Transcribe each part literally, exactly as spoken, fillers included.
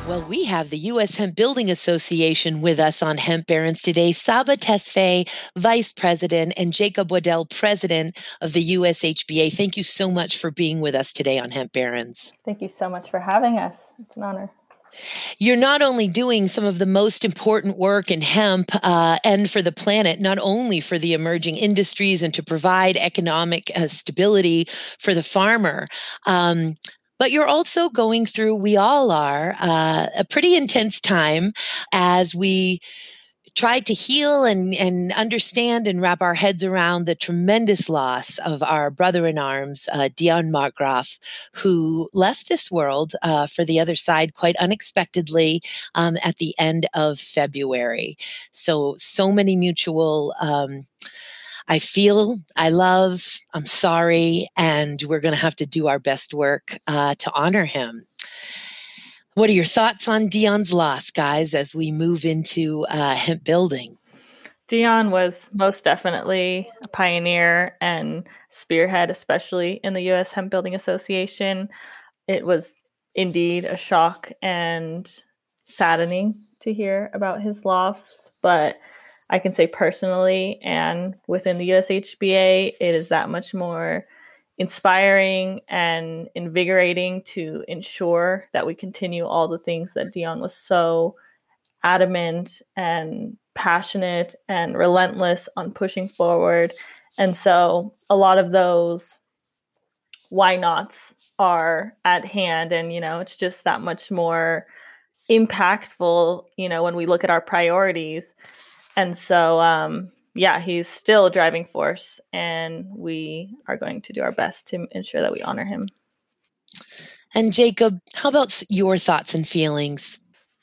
Well, we have the U S Hemp Building Association with us on Hemp Barons today. Saba Tesfaye, Vice President, and Jacob Waddell, President of the U S H B A. Thank you so much for being with us today on Hemp Barons. Thank you so much for having us. It's an honor. You're not only doing some of the most important work in hemp uh, and for the planet, not only for the emerging industries and to provide economic uh, stability for the farmer, um, but you're also going through, we all are, uh, a pretty intense time as we try to heal and, and understand and wrap our heads around the tremendous loss of our brother in arms, uh, Dion Markgraf, who left this world uh, for the other side quite unexpectedly um, at the end of February. So, so many mutual um I feel, I love, I'm sorry, and we're going to have to do our best work uh, to honor him. What are your thoughts on Dion's loss, guys, as we move into uh, hemp building? Dion was most definitely a pioneer and spearhead, especially in the U S Hemp Building Association. It was indeed a shock and saddening to hear about his loss, but I can say personally and within the U S H B A, it is that much more inspiring and invigorating to ensure that we continue all the things that Dion was so adamant and passionate and relentless on pushing forward. And so a lot of those why nots are at hand. And, you know, it's just that much more impactful, you know, when we look at our priorities. And so, um, yeah, he's still a driving force, and we are going to do our best to ensure that we honor him. And Jacob, how about your thoughts and feelings?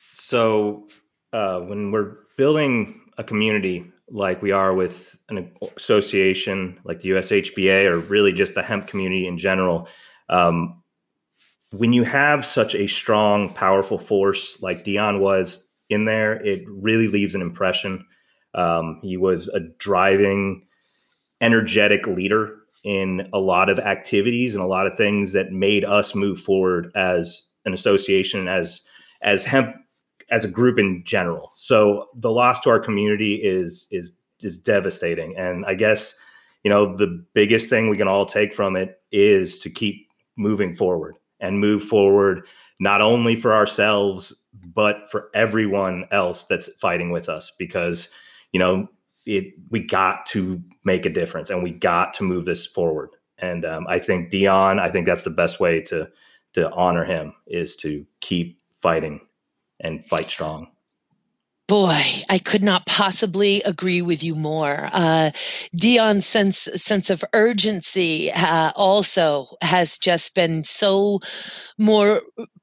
So uh, when we're building a community like we are with an association like the U S H B A, or really just the hemp community in general, um, when you have such a strong, powerful force like Dion was in there, it really leaves an impression. Um, he was a driving, energetic leader in a lot of activities and a lot of things that made us move forward as an association, as as hemp, as a group in general. So the loss to our community is is is devastating. And I guess, you know, the biggest thing we can all take from it is to keep moving forward and move forward, not only for ourselves, but for everyone else that's fighting with us, because you know, it, we got to make a difference and we got to move this forward. And um, I think Dion, I think that's the best way to, to honor him, is to keep fighting and fight strong. Boy, I could not possibly agree with you more. Uh, Dion's sense sense of urgency uh, also has just been so more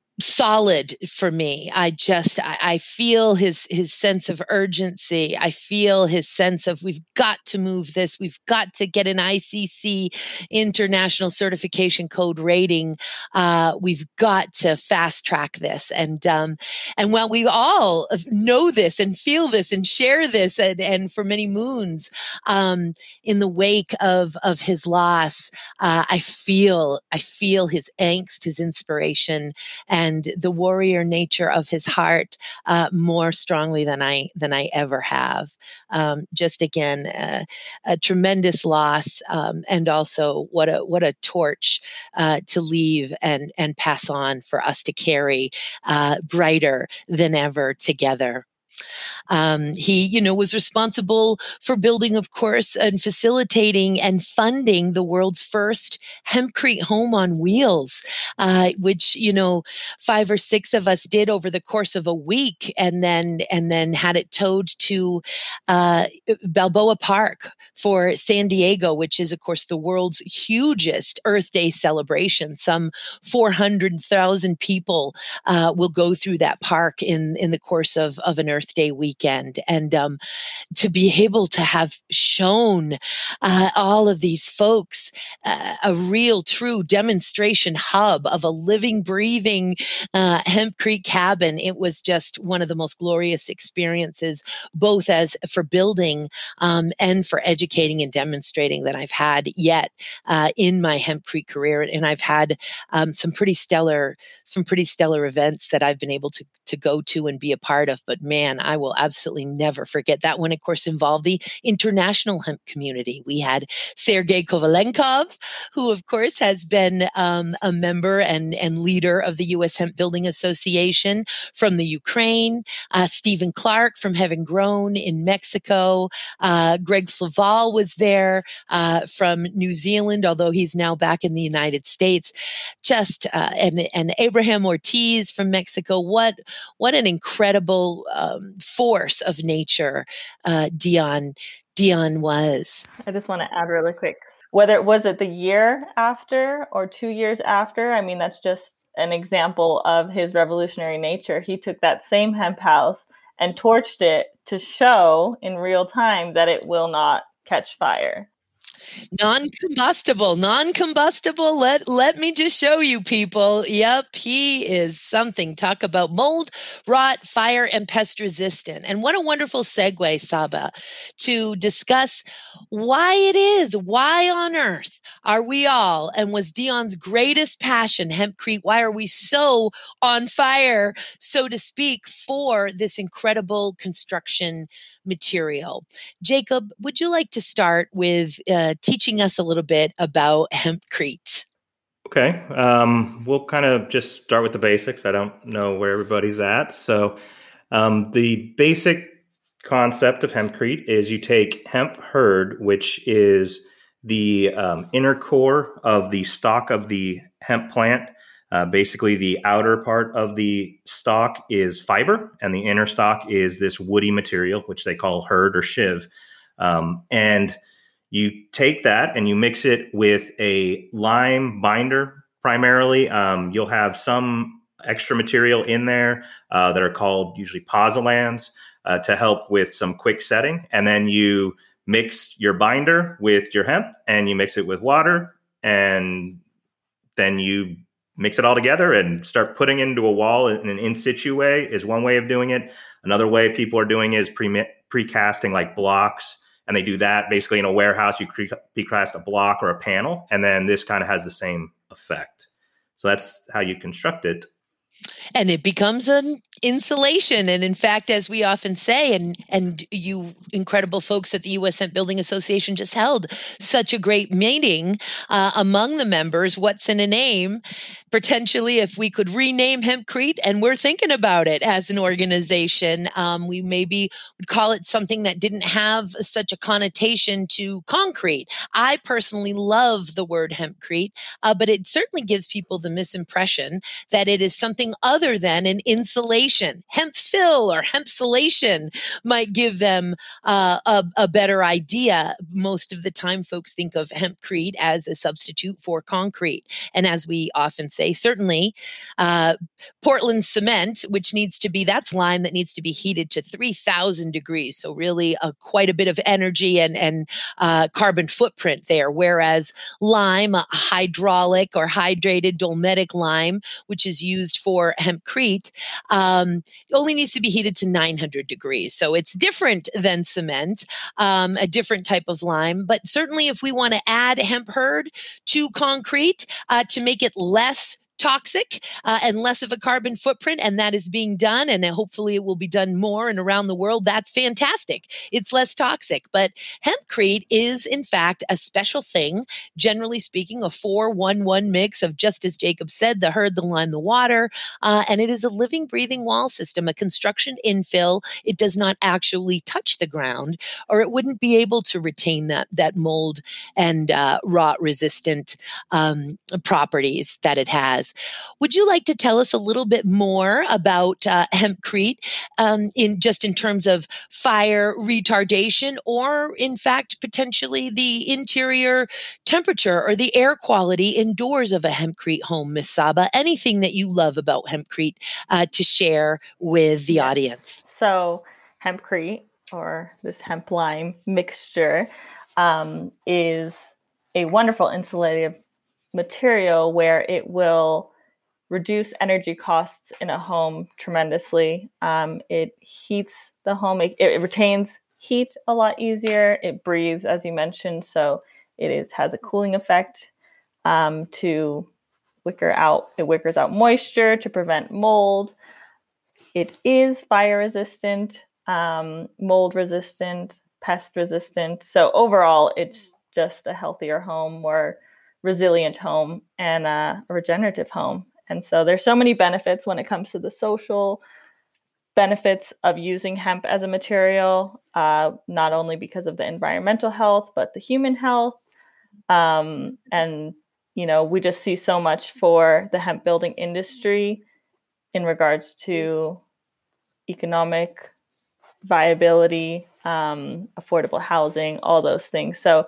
solid for me. I just, I, I feel his, his sense of urgency. I feel his sense of, we've got to move this. We've got to get an I C C International Certification Code rating. Uh, we've got to fast track this. And, um, and while we all know this and feel this and share this, and, and for many moons, um, in the wake of, of his loss, uh, I feel, I feel his angst, his inspiration, and and the warrior nature of his heart uh, more strongly than I than I ever have. Um, just again, uh, a tremendous loss, um, and also what a what a torch uh, to leave and and pass on for us to carry uh, brighter than ever together. Um, he, you know, was responsible for building, of course, and facilitating and funding the world's first hempcrete home on wheels, uh, which, you know, five or six of us did over the course of a week, and then and then had it towed to uh, Balboa Park for San Diego, which is, of course, the world's hugest Earth Day celebration. Some four hundred thousand people uh, will go through that park in, in the course of, of an Earth birthday weekend. And um, to be able to have shown uh, all of these folks uh, a real, true demonstration hub of a living, breathing uh, Hempcrete cabin, it was just one of the most glorious experiences, both as for building um, and for educating and demonstrating that I've had yet uh, in my Hempcrete career. And I've had um, some pretty stellar, some pretty stellar events that I've been able to to go to and be a part of. But man, I will absolutely never forget that one. Of course, involved the international hemp community. We had Sergei Kovalenkov, who of course has been um, a member and, and leader of the U S Hemp Building Association from the Ukraine, uh, Stephen Clark from Having Grown in Mexico, uh, Greg Flaval was there uh, from New Zealand, although he's now back in the United States. Just uh, and and Abraham Ortiz from Mexico. What what an incredible um, force of nature uh, Dion Dion was. I just want to add really quick, whether it was it the year after or two years after, I mean, that's just an example of his revolutionary nature. He took that same hemp house and torched it to show in real time that it will not catch fire. Non-combustible, non-combustible. Let, let me just show you, people. Yep, he is something. Talk about mold, rot, fire, and pest resistant. And what a wonderful segue, Saba, to discuss why it is, why on earth are we all, and was Dion's greatest passion, Hempcrete, why are we so on fire, so to speak, for this incredible construction material? Jacob, would you like to start with uh, teaching us a little bit about Hempcrete? Okay. Um, we'll kind of just start with the basics. I don't know where everybody's at. So um, the basic concept of Hempcrete is you take hemp hurd, which is the um, inner core of the stalk of the hemp plant. Uh, basically, the outer part of the stalk is fiber, and the inner stalk is this woody material, which they call hurd or shiv. Um, and you take that and you mix it with a lime binder primarily. Um, you'll have some extra material in there uh, that are called usually pozzolans uh, to help with some quick setting. And then you mix your binder with your hemp and you mix it with water, and then you mix it all together and start putting into a wall in an in situ way is one way of doing it. Another way people are doing is pre precasting like blocks. And they do that basically in a warehouse. You precast a block or a panel, and then this kind of has the same effect. So that's how you construct it. And it becomes an insulation. And in fact, as we often say, and, and you incredible folks at the U S Hemp Building Association just held such a great meeting uh, among the members, what's in a name? Potentially, if we could rename Hempcrete, and we're thinking about it as an organization, um, we maybe would call it something that didn't have such a connotation to concrete. I personally love the word Hempcrete, uh, but it certainly gives people the misimpression that it is something other than an insulation. Hemp fill or hempsolation might give them uh, a, a better idea. Most of the time, folks think of Hempcrete as a substitute for concrete. And as we often say, certainly uh, Portland cement, which needs to be, that's lime that needs to be heated to three thousand degrees. So really uh, quite a bit of energy and, and uh, carbon footprint there. Whereas lime, a hydraulic or hydrated dolmetic lime, which is used for hempcrete, um, only needs to be heated to nine hundred degrees. So it's different than cement, um, a different type of lime. But certainly if we want to add hemp hurd to concrete uh, to make it less toxic uh, and less of a carbon footprint, and that is being done, and hopefully it will be done more and around the world, that's fantastic. It's less toxic. But hempcrete is in fact a special thing, generally speaking, a four one one mix of, just as Jacob said, the hurd, the lime, the water, uh, and it is a living, breathing wall system, a construction infill. It does not actually touch the ground, or it wouldn't be able to retain that that mold and uh, rot resistant um, properties that it has. Would you like to tell us a little bit more about uh, hempcrete um, in just in terms of fire retardation, or in fact potentially the interior temperature or the air quality indoors of a hempcrete home, Miss Saba? Anything that you love about hempcrete uh, to share with the yes. audience? So hempcrete, or this hemp lime mixture, um, is a wonderful insulative material where it will reduce energy costs in a home tremendously. Um, it heats the home. It, it retains heat a lot easier. It breathes, as you mentioned, so it is has a cooling effect um, to wicker out. It wickers out moisture to prevent mold. It is fire resistant, um, mold resistant, pest resistant. So overall, it's just a healthier home, more resilient home, and a regenerative home. And so there's so many benefits when it comes to the social benefits of using hemp as a material, uh, not only because of the environmental health, but the human health. Um, and, you know, we just see so much for the hemp building industry in regards to economic viability, um, affordable housing, all those things. So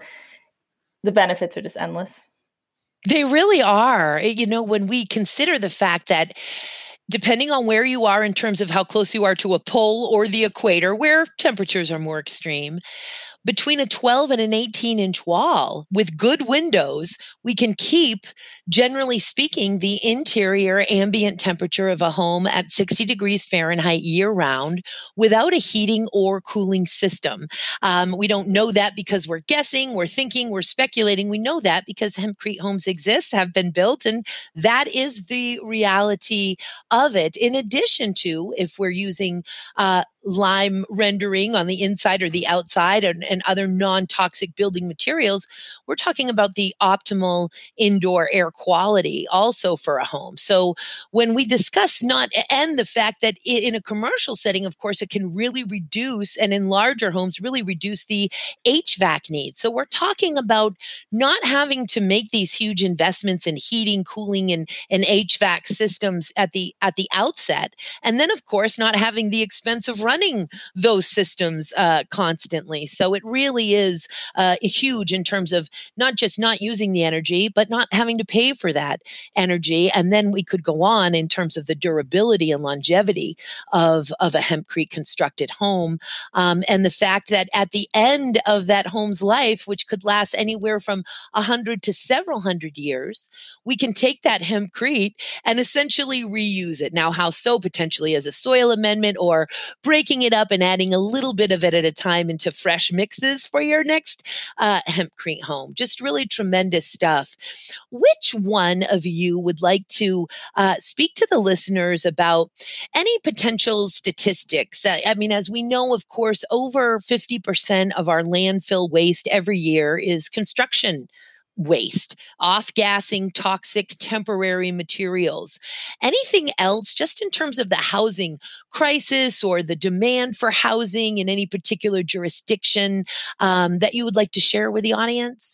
the benefits are just endless. They really are. You know, when we consider the fact that depending on where you are in terms of how close you are to a pole or the equator, where temperatures are more extreme, between a twelve and an eighteen inch wall with good windows, we can keep, generally speaking, the interior ambient temperature of a home at sixty degrees Fahrenheit year round without a heating or cooling system. Um, we don't know that because we're guessing, we're thinking, we're speculating. We know that because hempcrete homes exist, have been built, and that is the reality of it. In addition to, if we're using uh, lime rendering on the inside or the outside and, and other non-toxic building materials, we're talking about the optimal indoor air quality also for a home. So when we discuss not, and the fact that in a commercial setting, of course, it can really reduce, and in larger homes, really reduce the H V A C needs. So we're talking about not having to make these huge investments in heating, cooling, and, and H V A C systems at the, at the outset. And then, of course, not having the expense of running those systems uh, constantly. So it really is uh, huge in terms of not just not using the energy, but not having to pay for that energy. And then we could go on in terms of the durability and longevity of, of a hempcrete constructed home. Um, and the fact that at the end of that home's life, which could last anywhere from a hundred to several hundred years, we can take that hempcrete and essentially reuse it. Now, how so? Potentially as a soil amendment, or breaking it up and adding a little bit of it at a time into fresh mixes for your next uh, hempcrete home. Just really tremendous stuff. Which one of you would like to uh, speak to the listeners about any potential statistics? Uh, I mean, as we know, of course, over fifty percent of our landfill waste every year is construction waste, off-gassing toxic temporary materials. Anything else, just in terms of the housing crisis or the demand for housing in any particular jurisdiction, um, that you would like to share with the audience?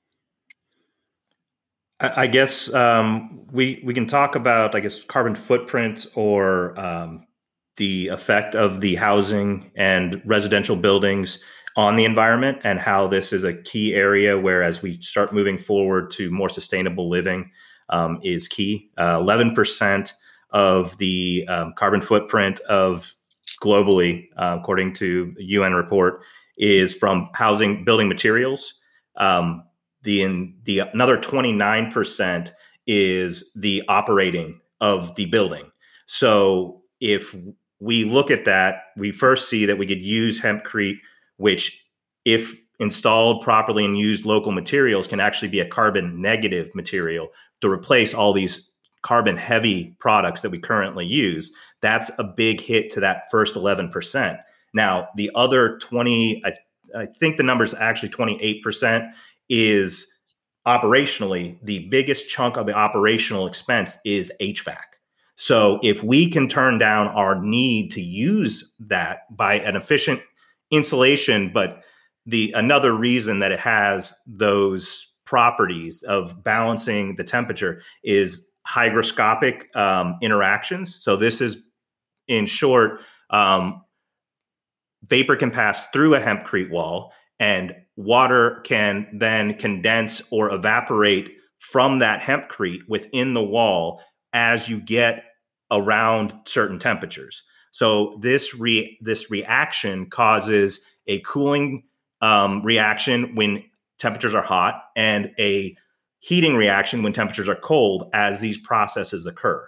I, I guess um, we we can talk about, I guess, carbon footprint, or um, the effect of the housing and residential buildings on the environment, and how this is a key area where, as we start moving forward to more sustainable living, um, is key. Uh, eleven percent of the um, carbon footprint of globally, uh, according to a U N report, is from housing building materials. Um, the in, the another twenty-nine percent is the operating of the building. So if we look at that, we first see that we could use hempcrete, which, if installed properly and used local materials, can actually be a carbon negative material to replace all these carbon heavy products that we currently use. That's a big hit to that first eleven percent. Now, the other twenty, I, I think the number is actually twenty-eight percent, is operationally. The biggest chunk of the operational expense is H V A C. So if we can turn down our need to use that by an efficient insulation, but the another reason that it has those properties of balancing the temperature is hygroscopic um, interactions. So this is, in short, um, vapor can pass through a hempcrete wall, and water can then condense or evaporate from that hempcrete within the wall as you get around certain temperatures. So this re this reaction causes a cooling um, reaction when temperatures are hot and a heating reaction when temperatures are cold as these processes occur.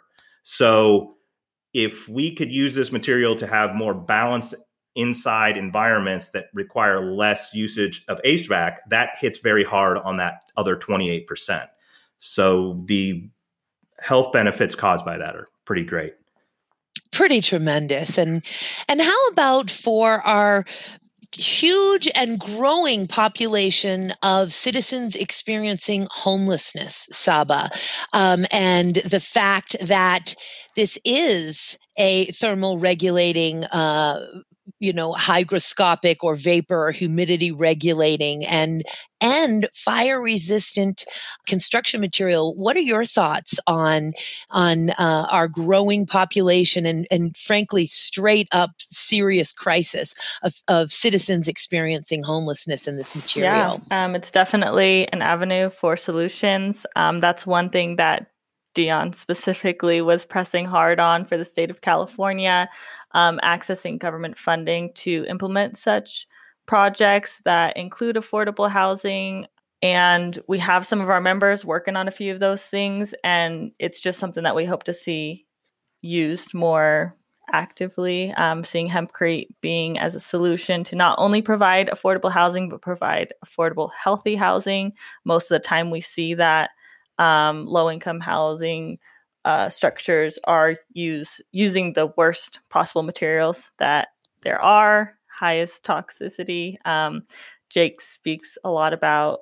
So if we could use this material to have more balanced inside environments that require less usage of H V A C, that hits very hard on that other twenty-eight percent. So the health benefits caused by that are pretty great. Pretty tremendous. And and how about for our huge and growing population of citizens experiencing homelessness, Saba, um, and the fact that this is a thermal regulating uh, you know, hygroscopic or vapor or humidity regulating and and fire resistant construction material. What are your thoughts on on uh, our growing population and and frankly straight up serious crisis of, of citizens experiencing homelessness in this material? Yeah, um, it's definitely an avenue for solutions. Um, that's one thing that Dion specifically was pressing hard on for the state of California, um, accessing government funding to implement such projects that include affordable housing. And we have some of our members working on a few of those things. And it's just something that we hope to see used more actively, um, seeing Hempcrete being as a solution to not only provide affordable housing, but provide affordable, healthy housing. Most of the time we see that Um, low-income housing uh, structures are use, using the worst possible materials that there are, highest toxicity. Um, Jake speaks a lot about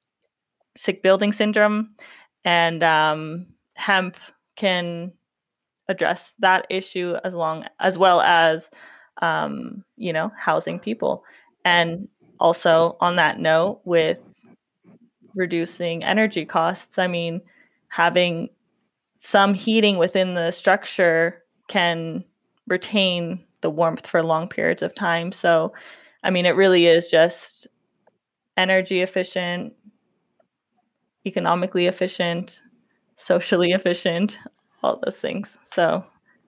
sick building syndrome, and um, hemp can address that issue as long as well as um, you know, housing people. And also on that note, with reducing energy costs, I mean, having some heating within the structure can retain the warmth for long periods of time. So, I mean, it really is just energy efficient, economically efficient, socially efficient, all those things. So,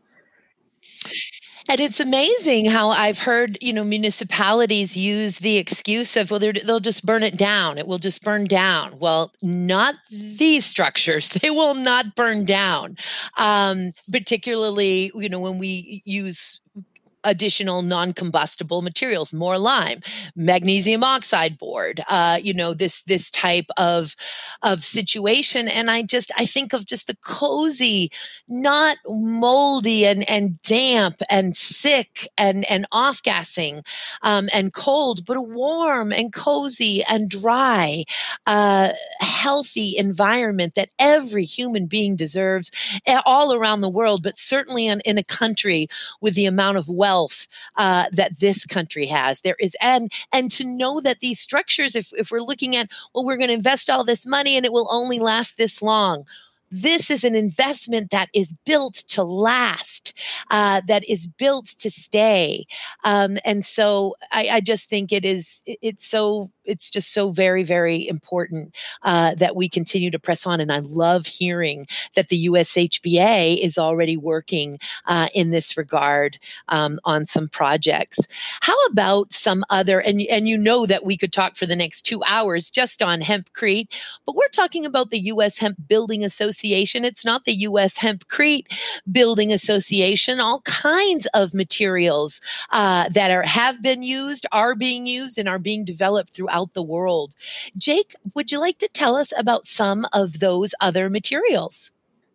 and it's amazing how I've heard, you know, municipalities use the excuse of, well, they'll just burn it down. It will just burn down. Well, not these structures. They will not burn down. Um, particularly, you know, when we use additional non-combustible materials, more lime, magnesium oxide board, uh, you know, this this type of of situation. And I just I think of just the cozy, not moldy and and damp and sick and and off-gassing um, and cold, but a warm and cozy and dry, uh, healthy environment that every human being deserves all around the world, but certainly in, in a country with the amount of wealth Wealth, uh, that this country has. There is, and and to know that these structures, if, if we're looking at, well, we're going to invest all this money and it will only last this long. This is an investment that is built to last, uh, that is built to stay. Um, and so I, I just think it is, it, it's so, it's just so very, very important uh, that we continue to press on. And I love hearing that the U S H B A is already working uh, in this regard um, on some projects. How about some other, and, and you know that we could talk for the next two hours just on Hempcrete, but we're talking about the U S Hemp Building Association. It's not the U S Hempcrete Building Association. All kinds of materials uh, that are have been used, are being used, and are being developed throughout the world. Jake, would you like to tell us about some of those other materials?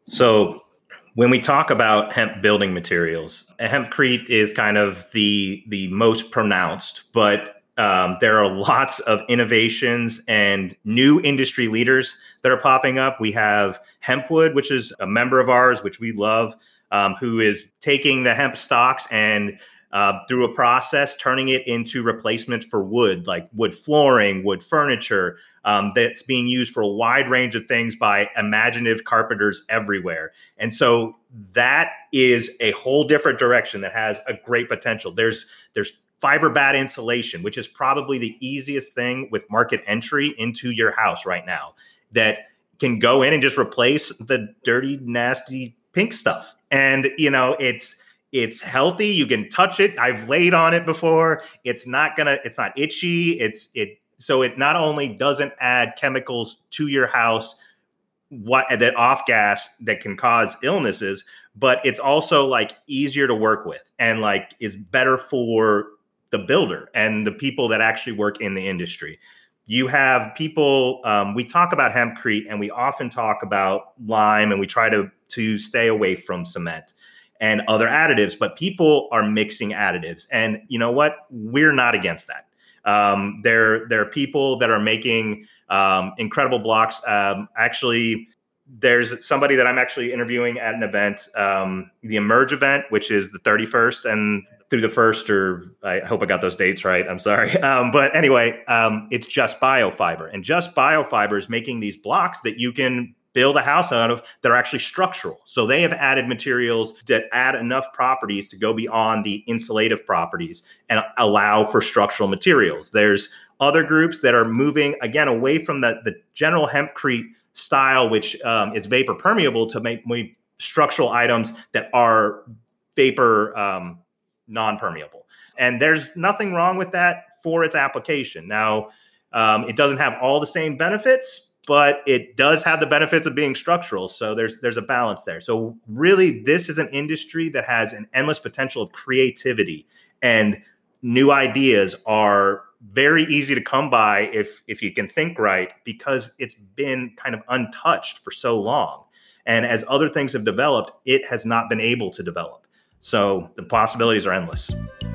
So when we talk about hemp building materials, Hempcrete is kind of the the most pronounced, but Um, there are lots of innovations and new industry leaders that are popping up. We have Hempwood, which is a member of ours, which we love, um, who is taking the hemp stalks and uh, through a process, turning it into replacement for wood, like wood flooring, wood furniture, um, that's being used for a wide range of things by imaginative carpenters everywhere. And so that is a whole different direction that has a great potential. There's, there's, fiber bat insulation, which is probably the easiest thing with market entry into your house right now, that can go in and just replace the dirty, nasty pink stuff. And, you know, it's, It's healthy. You can touch it. I've laid on it before. It's not gonna, it's not itchy. It's, it, so it not only doesn't add chemicals to your house, what that off gas that can cause illnesses, but it's also like easier to work with and like is better for the builder and the people that actually work in the industry. You have people, um, we talk about hempcrete and we often talk about lime, and we try to, to stay away from cement and other additives, but people are mixing additives. And you know what? We're not against that. Um, there, there are people that are making um, incredible blocks. Um, actually, there's somebody that I'm actually interviewing at an event, um, the Emerge event, which is the thirty-first and through the first, or I hope I got those dates right. I'm sorry. Um, but anyway, um, it's Just Biofiber, and Just Biofiber is making these blocks that you can build a house out of that are actually structural. So they have added materials that add enough properties to go beyond the insulative properties and allow for structural materials. There's other groups that are moving, again, away from the, the general hempcrete style, which um, is vapor permeable, to make, make structural items that are vapor um, non-permeable. And there's nothing wrong with that for its application. Now, um, it doesn't have all the same benefits, but it does have the benefits of being structural. So there's there's a balance there. So really, this is an industry that has an endless potential of creativity, and new ideas are very easy to come by if if you can think right, because it's been kind of untouched for so long. And as other things have developed, it has not been able to develop. So the possibilities are endless.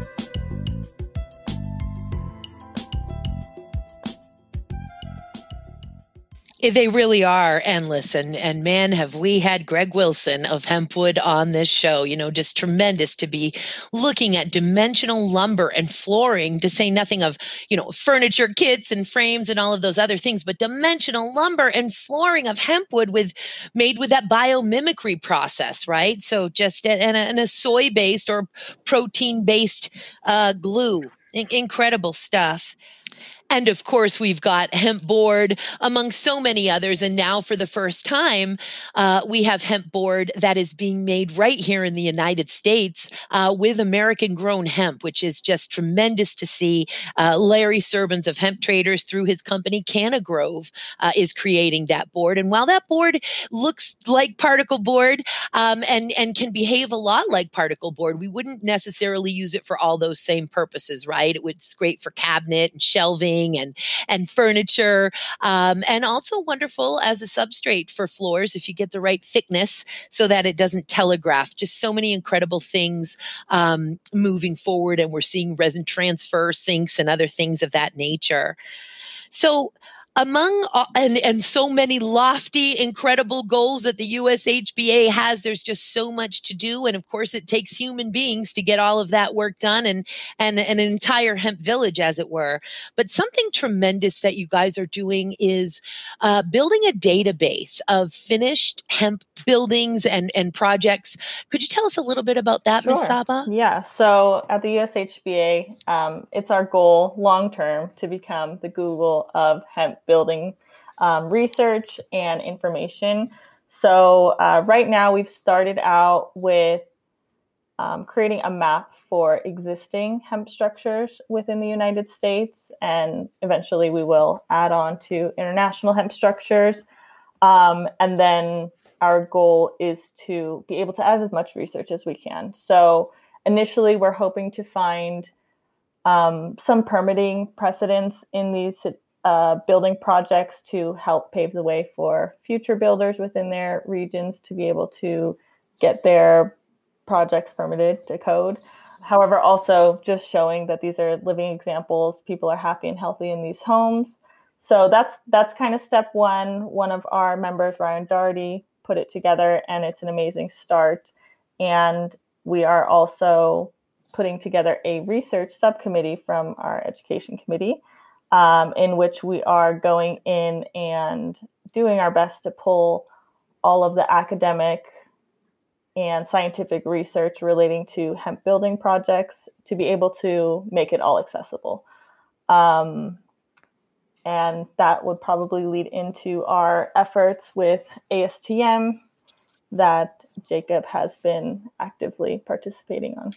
They really are endless. And, and man, have we had Greg Wilson of Hempwood on this show. You know, just tremendous to be looking at dimensional lumber and flooring, to say nothing of, you know, furniture kits and frames and all of those other things, but dimensional lumber and flooring of hempwood with made with that biomimicry process, right? So just and a, and a soy-based or protein-based uh, glue. In- incredible stuff. And of course, we've got hemp board, among so many others. And now for the first time, uh, we have hemp board that is being made right here in the United States uh, with American grown hemp, which is just tremendous to see. Uh, Larry Servans of Hemp Traders, through his company Canna Grove, uh, is creating that board. And while that board looks like particle board um, and, and can behave a lot like particle board, we wouldn't necessarily use it for all those same purposes, right? It was great for cabinet and shelving and and furniture, um, and also wonderful as a substrate for floors if you get the right thickness so that it doesn't telegraph. Just so many incredible things um, moving forward, and we're seeing resin transfer sinks and other things of that nature. So among uh, and, and so many lofty, incredible goals that the U S H B A has, there's just so much to do. And of course, it takes human beings to get all of that work done, and, and, and an entire hemp village, as it were. But something tremendous that you guys are doing is uh, building a database of finished hemp buildings and, and projects. Could you tell us a little bit about that, Sure. Miz Saba? Yeah. So at the U S H B A, um, it's our goal long term to become the Google of hemp building um, research and information. So uh, right now we've started out with um, creating a map for existing hemp structures within the United States, and eventually we will add on to international hemp structures. Um, and then our goal is to be able to add as much research as we can. So initially, we're hoping to find um, some permitting precedents in these uh, building projects to help pave the way for future builders within their regions to be able to get their projects permitted to code. However, also just showing that these are living examples. People are happy and healthy in these homes. So that's that's kind of step one. One of our members, Ryan Daugherty, put it together, and it's an amazing start. And we are also putting together a research subcommittee from our education committee, um, in which we are going in and doing our best to pull all of the academic and scientific research relating to hemp building projects to be able to make it all accessible. Um, and that would probably lead into our efforts with A S T M that Jacob has been actively participating on.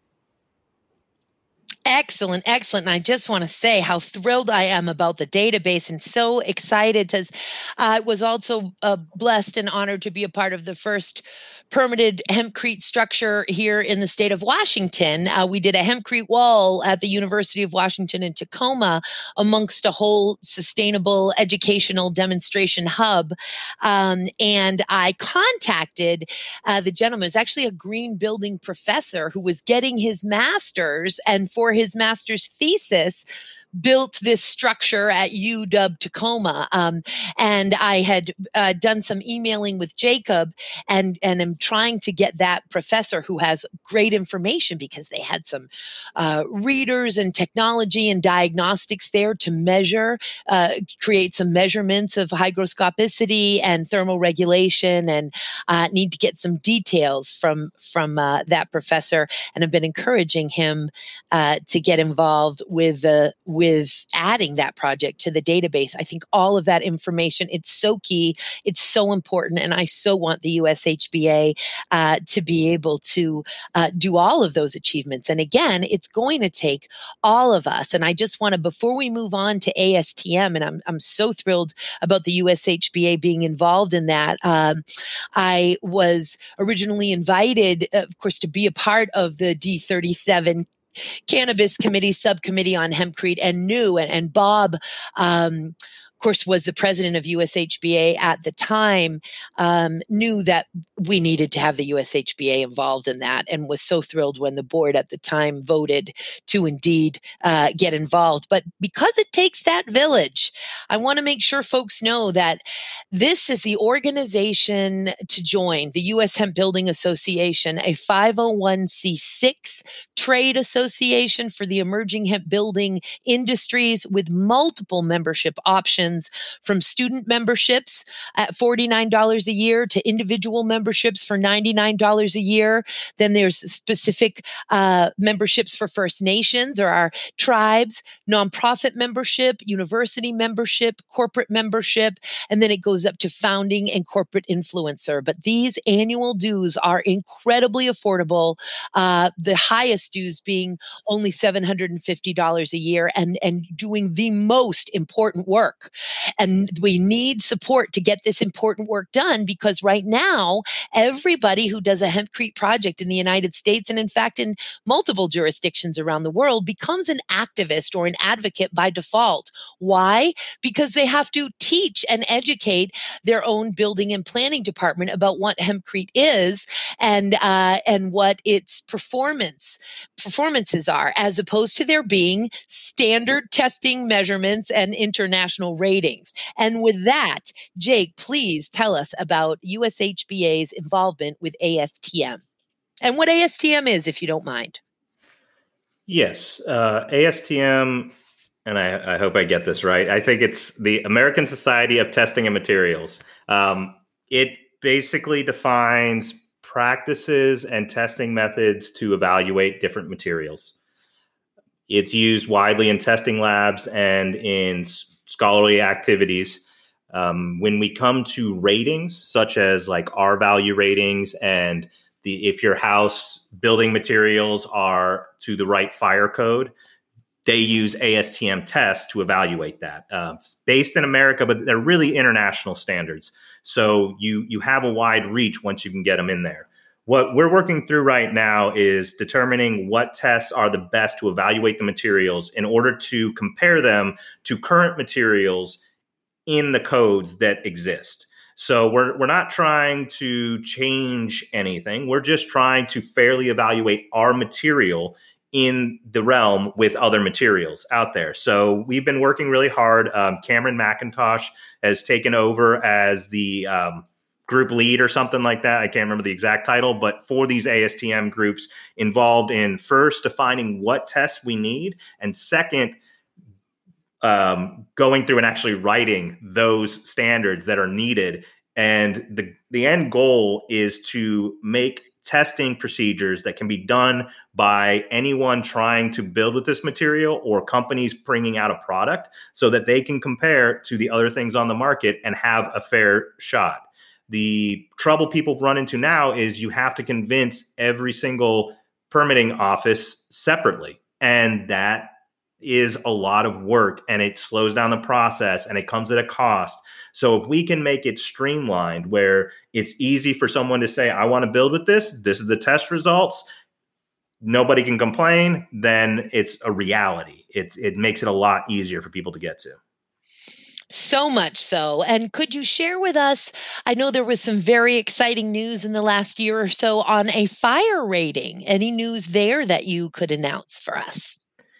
Excellent, excellent. And I just want to say how thrilled I am about the database and so excited to, I uh, was also uh, blessed and honored to be a part of the first permitted hempcrete structure here in the state of Washington. Uh, we did a hempcrete wall at the University of Washington in Tacoma amongst a whole sustainable educational demonstration hub. Um, and I contacted uh, the gentleman, who's actually a green building professor who was getting his master's, and for his master's thesis, built this structure at U W Tacoma. Um, and I had uh, done some emailing with Jacob and, and am trying to get that professor who has great information, because they had some uh, readers and technology and diagnostics there to measure, uh, create some measurements of hygroscopicity and thermal regulation, and uh, need to get some details from, from uh, that professor. And I've been encouraging him uh, to get involved with the with adding that project to the database. I think all of that information, it's so key, it's so important, and I so want the U S H B A uh, to be able to uh, do all of those achievements. And again, it's going to take all of us. And I just want to, before we move on to A S T M, and I'm I'm so thrilled about the U S H B A being involved in that. Um, I was originally invited, of course, to be a part of the D thirty-seven Cannabis Committee subcommittee on hempcrete, and knew, and, and Bob, um, of course, was the president of U S H B A at the time, um, knew that we needed to have the U S H B A involved in that, and was so thrilled when the board at the time voted to indeed uh, get involved. But because it takes that village, I want to make sure folks know that this is the organization to join, the U S Hemp Building Association, a five oh one c six trade association for the emerging hemp building industries, with multiple membership options, from student memberships at forty-nine dollars a year to individual memberships for ninety-nine dollars a year. Then there's specific uh, memberships for First Nations or our tribes, nonprofit membership, university membership, corporate membership, and then it goes up to founding and corporate influencer. But these annual dues are incredibly affordable, uh, the highest dues being only seven hundred fifty dollars a year, and, and doing the most important work. And we need support to get this important work done, because right now, everybody who does a hempcrete project in the United States, and in fact in multiple jurisdictions around the world, becomes an activist or an advocate by default. Why? Because they have to teach and educate their own building and planning department about what hempcrete is, and uh, and what its performance performances are, as opposed to there being standard testing measurements and international ratings. And with that, Jake, please tell us about U S H B A's involvement with A S T M and what A S T M is, if you don't mind. Yes, uh, A S T M, and I, I hope I get this right. I think it's the American Society of Testing and Materials. Um, it basically defines practices and testing methods to evaluate different materials. It's used widely in testing labs and in scholarly activities. Um, when we come to ratings, such as like R value ratings, and the if your house building materials are to the right fire code, they use A S T M tests to evaluate that. Uh, it's based in America, but they're really international standards. So you you have a wide reach once you can get them in there. What we're working through right now is determining what tests are the best to evaluate the materials in order to compare them to current materials in the codes that exist. So we're we're not trying to change anything. We're just trying to fairly evaluate our material in the realm with other materials out there. So we've been working really hard. Um, Cameron McIntosh has taken over as the um, group lead or something like that. I can't remember the exact title, but for these A S T M groups, involved in first defining what tests we need, and second, um, going through and actually writing those standards that are needed. And the, the end goal is to make testing procedures that can be done by anyone trying to build with this material or companies bringing out a product, so that they can compare to the other things on the market and have a fair shot. The trouble people run into now is you have to convince every single permitting office separately. And that is a lot of work, and it slows down the process, and it comes at a cost. So if we can make it streamlined where it's easy for someone to say, I want to build with this, this is the test results, nobody can complain, then it's a reality. It's, it makes it a lot easier for people to get to. So much so. And could you share with us, I know there was some very exciting news in the last year or so on a fire rating. Any news there that you could announce for us?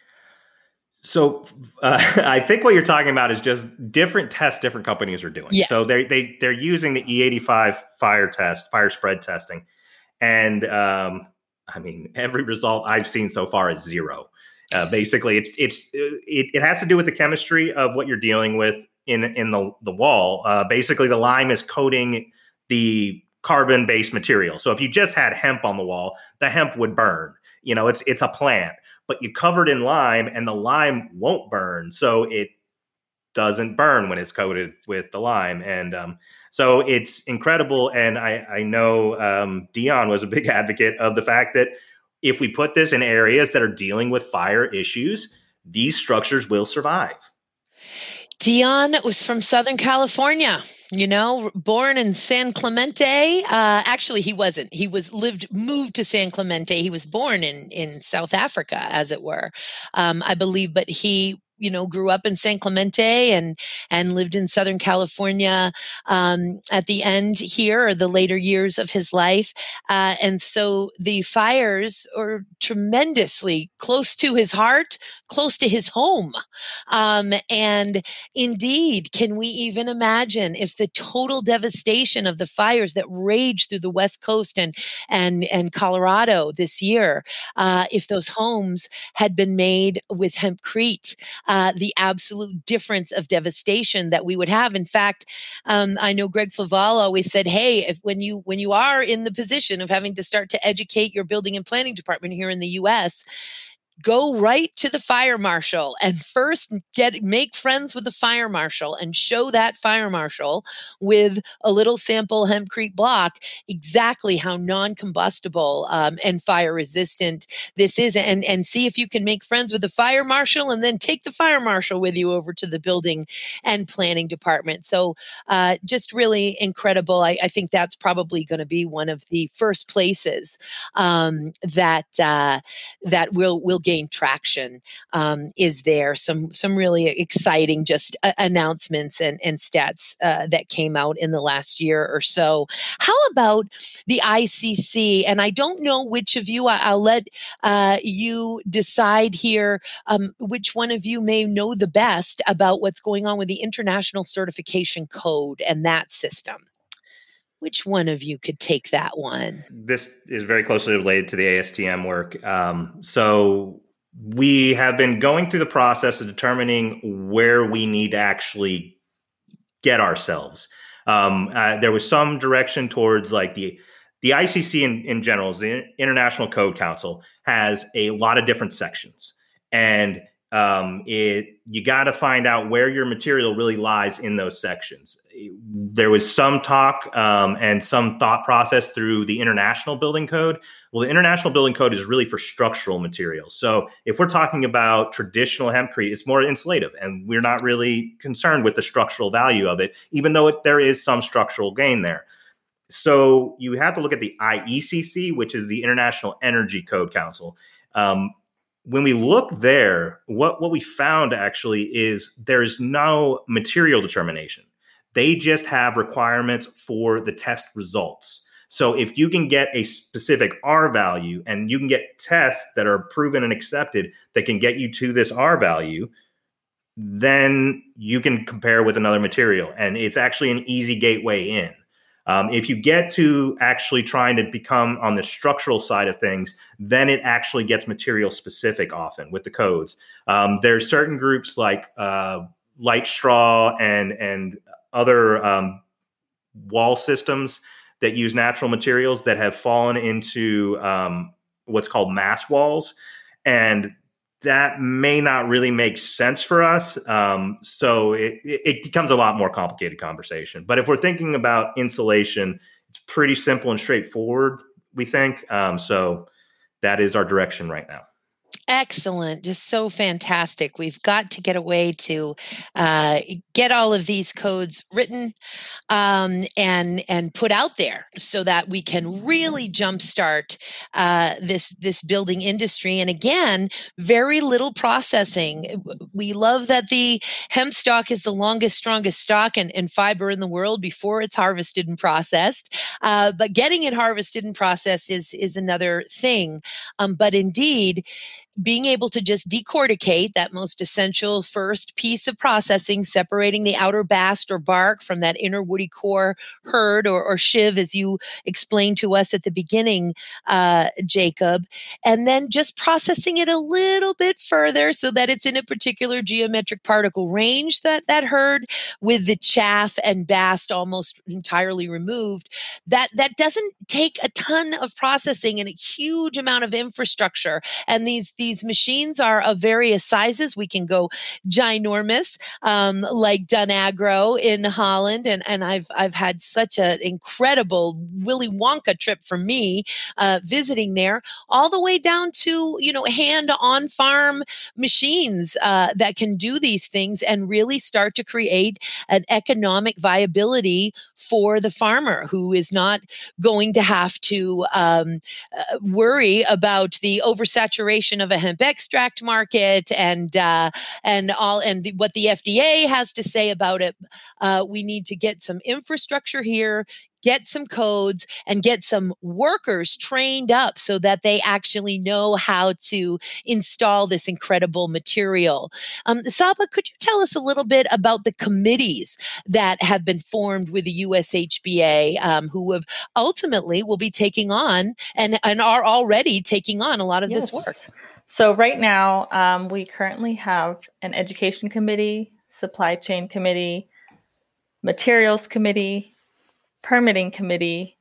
So uh, I think what you're talking about is just different tests different companies are doing. Yes. So they they they're using the E eighty-five fire test, fire spread testing, and um, I mean every result I've seen so far is zero. Uh, basically, it's it's it, it has to do with the chemistry of what you're dealing with in in the the wall. Uh, basically, the lime is coating the carbon-based material. So if you just had hemp on the wall, the hemp would burn. You know, it's it's a plant. But you cover it in lime, and the lime won't burn. So it doesn't burn when it's coated with the lime. And um, so it's incredible. And I, I know um, Dion was a big advocate of the fact that if we put this in areas that are dealing with fire issues, these structures will survive. Dion was from Southern California, you know, born in San Clemente. Uh, actually, he wasn't. He was lived, moved to San Clemente. He was born in, in South Africa, as it were, um, I believe. But he, you know, grew up in San Clemente and and lived in Southern California um, at the end here, or the later years of his life. Uh, and so the fires are tremendously close to his heart, close to his home. Um, and indeed, can we even imagine if the total devastation of the fires that raged through the West Coast and and and Colorado this year, uh, if those homes had been made with hempcrete, uh, the absolute difference of devastation that we would have. In fact, um, I know Greg Flaval always said, "Hey, if when you when you are in the position of having to start to educate your building and planning department here in the U S, go right to the fire marshal and first get make friends with the fire marshal and show that fire marshal with a little sample hempcrete block exactly how non-combustible um, and fire resistant this is, and and see if you can make friends with the fire marshal, and then take the fire marshal with you over to the building and planning department." So uh, just really incredible. I, I think that's probably going to be one of the first places um, that uh, that will will gain traction. Um, is there some some really exciting just uh, announcements and, and stats uh, that came out in the last year or so? How about the I C C? And I don't know which of you, I, I'll let uh, you decide here, um, which one of you may know the best about what's going on with the International Certification Code and that system. Which one of you could take that one? This is very closely related to the A S T M work. Um, so we have been going through the process of determining where we need to actually get ourselves. Um, uh, there was some direction towards like the the I C C in, in general, the International Code Council, has a lot of different sections, and um, it you got to find out where your material really lies in those sections. There was some talk um, and some thought process through the International Building Code. Well, the International Building Code is really for structural materials. So if we're talking about traditional hempcrete, it's more insulative, and we're not really concerned with the structural value of it, even though it, there is some structural gain there. So you have to look at the I E C C, which is the International Energy Code Council. Um, when we look there, what, what we found actually is there's no material determination. They just have requirements for the test results. So if you can get a specific R value and you can get tests that are proven and accepted that can get you to this R value, then you can compare with another material. And it's actually an easy gateway in. Um, if you get to actually trying to become on the structural side of things, then it actually gets material specific often with the codes. Um, there's certain groups like uh, Light Straw and, and other um, wall systems that use natural materials that have fallen into um, what's called mass walls. And that may not really make sense for us. Um, so it, it becomes a lot more complicated conversation. But if we're thinking about insulation, it's pretty simple and straightforward, we think. Um, so that is our direction right now. Excellent. Just so fantastic. We've got to get a way to uh, get all of these codes written um, and and put out there so that we can really jumpstart uh, this this building industry. And again, very little processing. We love that the hemp stock is the longest, strongest stock and, and fiber in the world before it's harvested and processed. Uh, but getting it harvested and processed is is another thing. Um, but indeed, being able to just decorticate that most essential first piece of processing, separating the outer bast or bark from that inner woody core hurd or, or shiv, as you explained to us at the beginning, uh, Jacob, and then just processing it a little bit further so that it's in a particular geometric particle range, that, that hurd, with the chaff and bast almost entirely removed. That, that doesn't take a ton of processing and a huge amount of infrastructure. And these, these These machines are of various sizes. We can go ginormous, um, like Dunagro in Holland, and and I've I've had such an incredible Willy Wonka trip for me uh, visiting there, all the way down to you know hand on farm machines uh, that can do these things and really start to create an economic viability for the farmer, who is not going to have to um, uh, worry about the oversaturation of a hemp extract market and uh, and all and the, what the F D A has to say about it. Uh, we need to get some infrastructure here, get some codes, and get some workers trained up so that they actually know how to install this incredible material. Um, Saba, could you tell us a little bit about the committees that have been formed with the U S H B A, um, who have ultimately will be taking on and, and are already taking on a lot of Yes. this work? So right now, um, we currently have an education committee, supply chain committee, materials committee, permitting committee,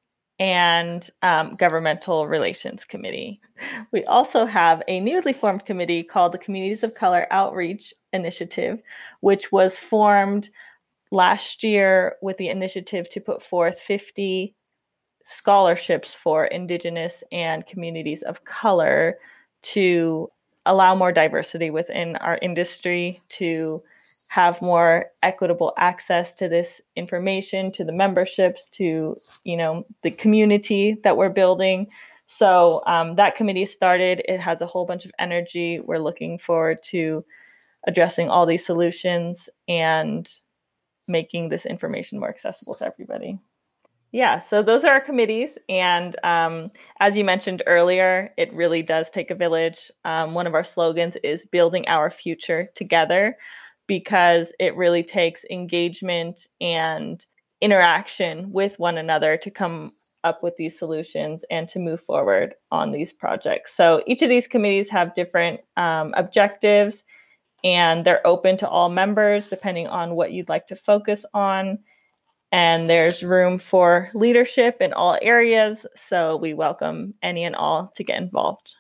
and um, governmental relations committee. We also have a newly formed committee called the Communities of Color Outreach Initiative, which was formed last year with the initiative to put forth fifty scholarships for Indigenous and communities of color to allow more diversity within our industry, to have more equitable access to this information, to the memberships, to, you know, the community that we're building. So um, that committee started. It has a whole bunch of energy. We're looking forward to addressing all these solutions and making this information more accessible to everybody. Yeah, so those are our committees. And um, as you mentioned earlier, it really does take a village. Um, one of our slogans is building our future together, because it really takes engagement and interaction with one another to come up with these solutions and to move forward on these projects. So each of these committees have different um, objectives, and they're open to all members depending on what you'd like to focus on. And there's room for leadership in all areas. So we welcome any and all to get involved.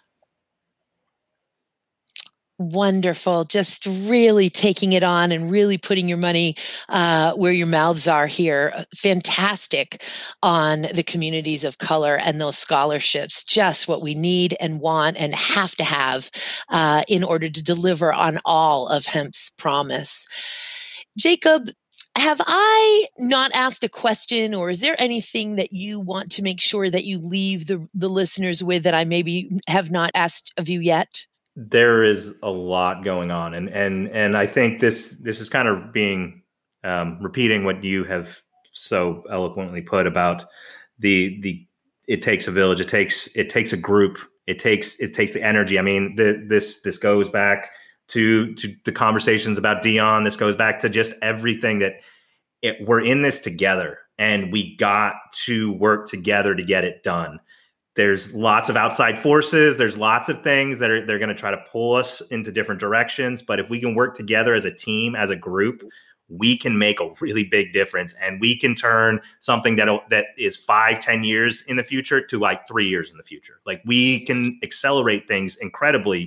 Wonderful. Just really taking it on and really putting your money uh, where your mouths are here. Fantastic on the communities of color and those scholarships. Just what we need and want and have to have uh, in order to deliver on all of hemp's promise. Jacob, have I not asked a question, or is there anything that you want to make sure that you leave the, the listeners with that I maybe have not asked of you yet? There is a lot going on, and and and I think this this is kind of being um, repeating what you have so eloquently put about the the it takes a village, it takes it takes a group, it takes it takes the energy. I mean, the, this this goes back to to the conversations about Dion. This goes back to just everything that it, we're in this together, and we got to work together to get it done. There's lots of outside forces. There's lots of things that are they're going to try to pull us into different directions. But if we can work together as a team, as a group, we can make a really big difference, and we can turn something that that is five, ten years in the future to like three years in the future. Like, we can accelerate things incredibly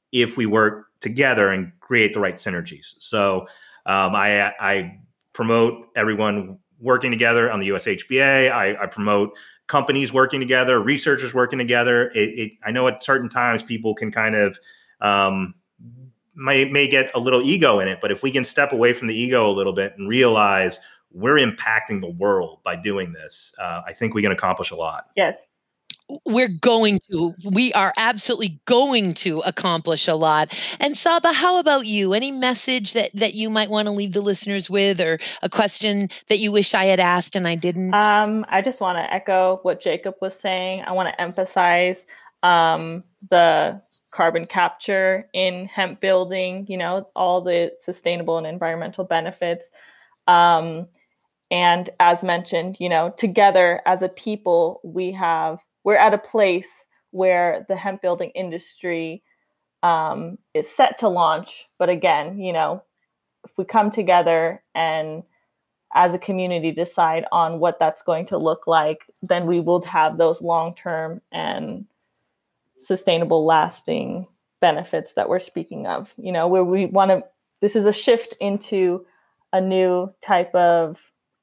if we work together and create the right synergies. So um, I, I promote everyone working together on the U S H B A. I, I promote companies working together, researchers working together. It, it, I know at certain times people can kind of um, may, may get a little ego in it, but if we can step away from the ego a little bit and realize we're impacting the world by doing this, uh, I think we can accomplish a lot. Yes. We're going to, we are absolutely going to accomplish a lot. And Saba, how about you? Any message that, that you might want to leave the listeners with, or a question that you wish I had asked and I didn't? Um, I just want to echo what Jacob was saying. I want to emphasize um, the carbon capture in hemp building, you know, all the sustainable and environmental benefits. Um, and as mentioned, you know, together as a people, we have We're at a place where the hemp building industry um, is set to launch. But again, you know, if we come together and as a community decide on what that's going to look like, then we will have those long-term and sustainable, lasting benefits that we're speaking of. You know, where we want to, this is a shift into a new type of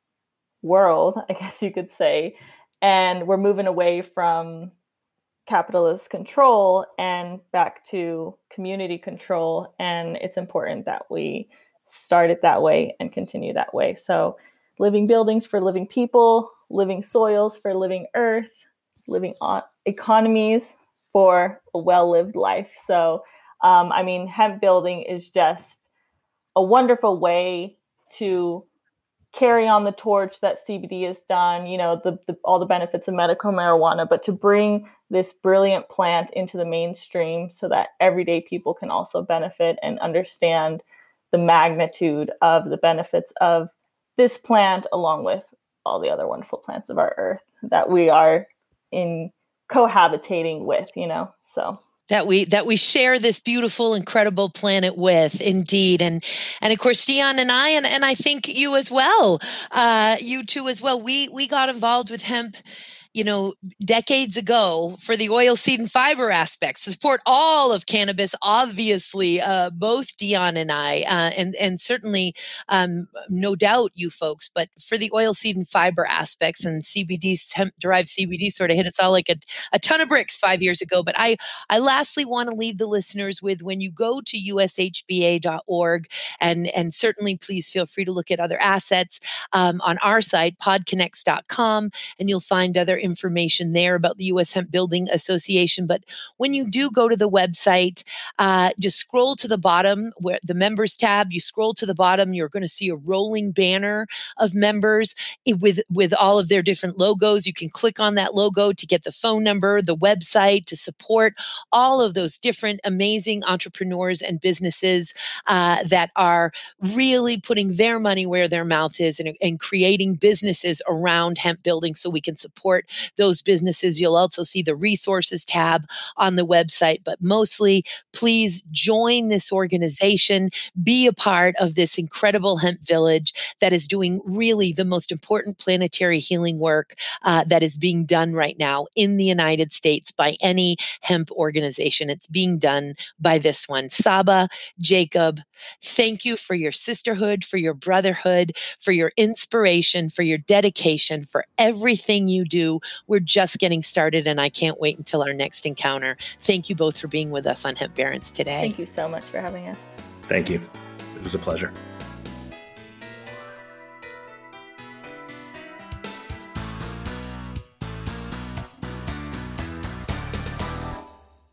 world, I guess you could say. And we're moving away from capitalist control and back to community control. And it's important that we start it that way and continue that way. So living buildings for living people, living soils for living earth, living on economies for a well-lived life. So, um, I mean, hemp building is just a wonderful way to carry on the torch that C B D has done, you know, the, the all the benefits of medical marijuana, but to bring this brilliant plant into the mainstream so that everyday people can also benefit and understand the magnitude of the benefits of this plant, along with all the other wonderful plants of our earth that we are in cohabitating with, you know, so. That we that we share this beautiful, incredible planet with, indeed, and and of course Dion and I, and, and I think you as well, uh, you two as well. We we got involved with hemp, you know, decades ago for the oil, seed, and fiber aspects to support all of cannabis. Obviously, uh, both Dion and I, uh, and and certainly, um, no doubt, you folks. But for the oil, seed, and fiber aspects, and C B D, hemp-derived C B D, sort of hit us all like a, a ton of bricks five years ago. But I, I lastly want to leave the listeners with, when you go to U S H B A dot org, and and certainly please feel free to look at other assets um, on our site, pod connects dot com, and you'll find other information there about the U S Hemp Building Association. But when you do go to the website, uh, just scroll to the bottom where the members tab, you scroll to the bottom, you're going to see a rolling banner of members with, with all of their different logos. You can click on that logo to get the phone number, the website, to support all of those different amazing entrepreneurs and businesses uh, that are really putting their money where their mouth is, and, and creating businesses around hemp building so we can support those businesses. You'll also see the resources tab on the website, but mostly please join this organization, be a part of this incredible hemp village that is doing really the most important planetary healing work uh, that is being done right now in the United States by any hemp organization. It's being done by this one. Saba, Jacob, thank you for your sisterhood, for your brotherhood, for your inspiration, for your dedication, for everything you do. We're just getting started, and I can't wait until our next encounter. Thank you both for being with us on Hemp Barons today. Thank you so much for having us. Thank you. It was a pleasure.